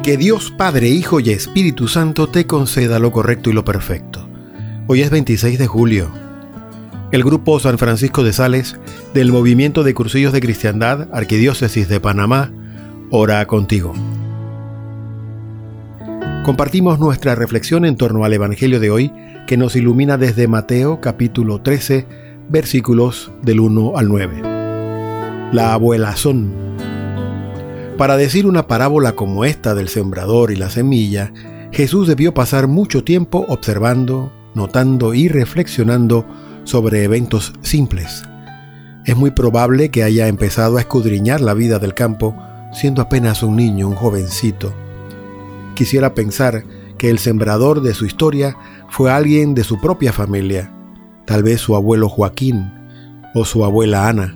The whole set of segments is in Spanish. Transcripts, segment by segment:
Que Dios Padre, Hijo y Espíritu Santo te conceda lo correcto y lo perfecto. Hoy es 26 de julio. El Grupo San Francisco de Sales del Movimiento de Cursillos de Cristiandad, Arquidiócesis de Panamá, ora contigo. Compartimos nuestra reflexión en torno al Evangelio de hoy, que nos ilumina desde Mateo capítulo 13, versículos del 1 al 9. La abuelazón. Para decir una parábola como esta del sembrador y la semilla, Jesús debió pasar mucho tiempo observando, notando y reflexionando sobre eventos simples. Es muy probable que haya empezado a escudriñar la vida del campo siendo apenas un niño, un jovencito. Quisiera pensar que el sembrador de su historia fue alguien de su propia familia, tal vez su abuelo Joaquín o su abuela Ana.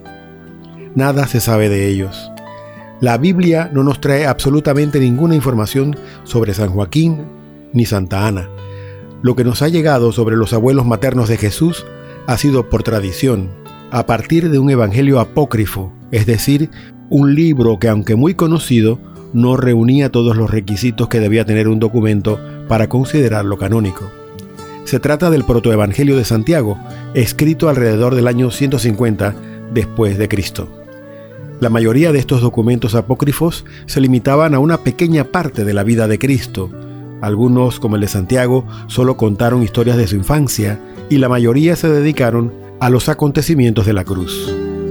Nada se sabe de ellos. La Biblia no nos trae absolutamente ninguna información sobre San Joaquín ni Santa Ana. Lo que nos ha llegado sobre los abuelos maternos de Jesús ha sido por tradición, a partir de un evangelio apócrifo, es decir, un libro que, aunque muy conocido, no reunía todos los requisitos que debía tener un documento para considerarlo canónico. Se trata del protoevangelio de Santiago, escrito alrededor del año 150 después de Cristo. La mayoría de estos documentos apócrifos se limitaban a una pequeña parte de la vida de Cristo. Algunos, como el de Santiago, solo contaron historias de su infancia y la mayoría se dedicaron a los acontecimientos de la cruz.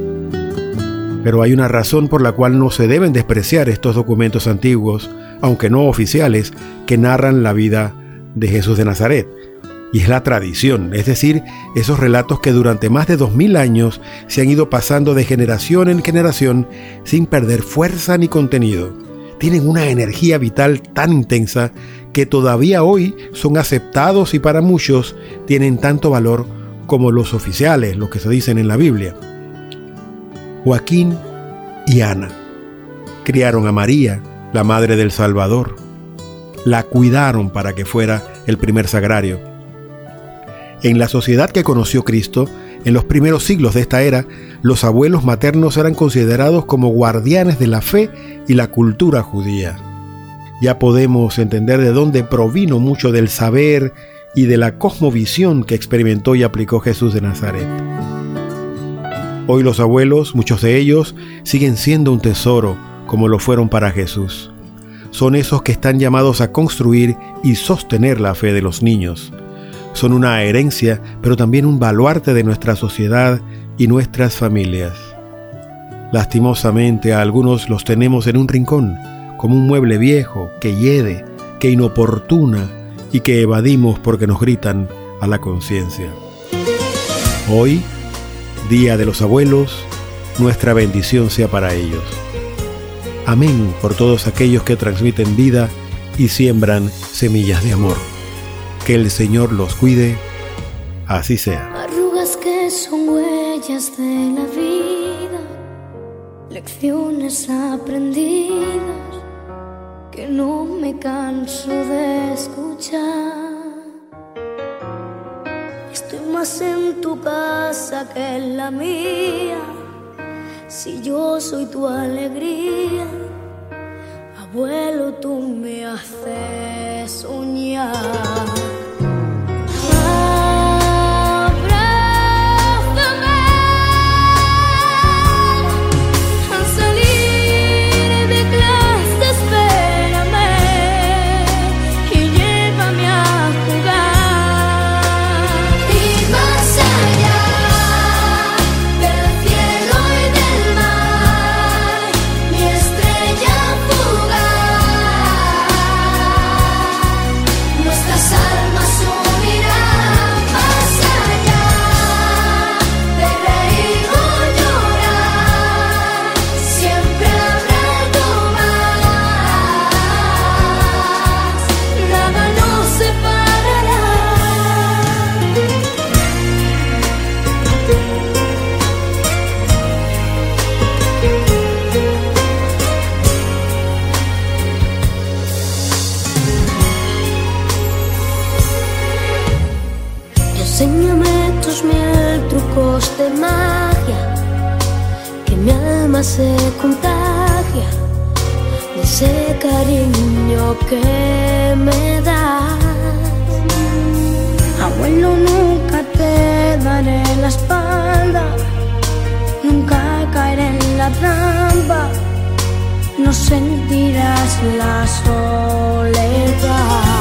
Pero hay una razón por la cual no se deben despreciar estos documentos antiguos, aunque no oficiales, que narran la vida de Jesús de Nazaret. Y es la tradición, es decir, esos relatos que durante más de 2000 años se han ido pasando de generación en generación sin perder fuerza ni contenido. Tienen una energía vital tan intensa que todavía hoy son aceptados y para muchos tienen tanto valor como los oficiales, los que se dicen en la Biblia. Joaquín y Ana criaron a María, la madre del Salvador. La cuidaron para que fuera el primer sagrario. En la sociedad que conoció Cristo, en los primeros siglos de esta era, los abuelos maternos eran considerados como guardianes de la fe y la cultura judía. Ya podemos entender de dónde provino mucho del saber y de la cosmovisión que experimentó y aplicó Jesús de Nazaret. Hoy los abuelos, muchos de ellos, siguen siendo un tesoro, como lo fueron para Jesús. Son esos que están llamados a construir y sostener la fe de los niños. Son una herencia, pero también un baluarte de nuestra sociedad y nuestras familias. Lastimosamente, a algunos los tenemos en un rincón, como un mueble viejo que hiede, que inoportuna y que evadimos porque nos gritan a la conciencia. Hoy, Día de los Abuelos, nuestra bendición sea para ellos. Amén por todos aquellos que transmiten vida y siembran semillas de amor. Que el Señor los cuide, así sea. Arrugas que son huellas de la vida, lecciones aprendidas que no me canso de escuchar. Estoy más en tu casa que en la mía, si yo soy tu alegría, abuelo, tú me haces soñar. Enséñame tus 1000 trucos de magia, que mi alma se contagia de ese cariño lo que me das. Abuelo, nunca te daré la espalda, nunca caeré en la trampa, no sentirás la soledad.